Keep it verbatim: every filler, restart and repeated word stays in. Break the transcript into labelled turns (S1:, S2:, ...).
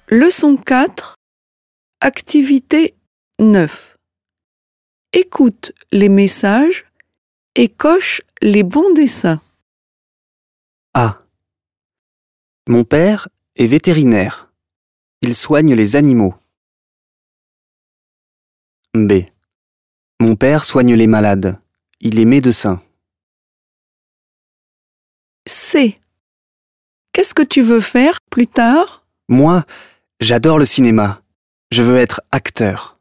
S1: Leçon quatre, activité neuf. Écoute les messages et coche les bons dessins.
S2: A. Mon père est vétérinaire. Il soigne les animaux. B. Mon père soigne les malades. Il est médecin.
S1: C. Qu'est-ce que tu veux faire plus tard?
S2: Moi, j'adore le cinéma. Je veux être acteur.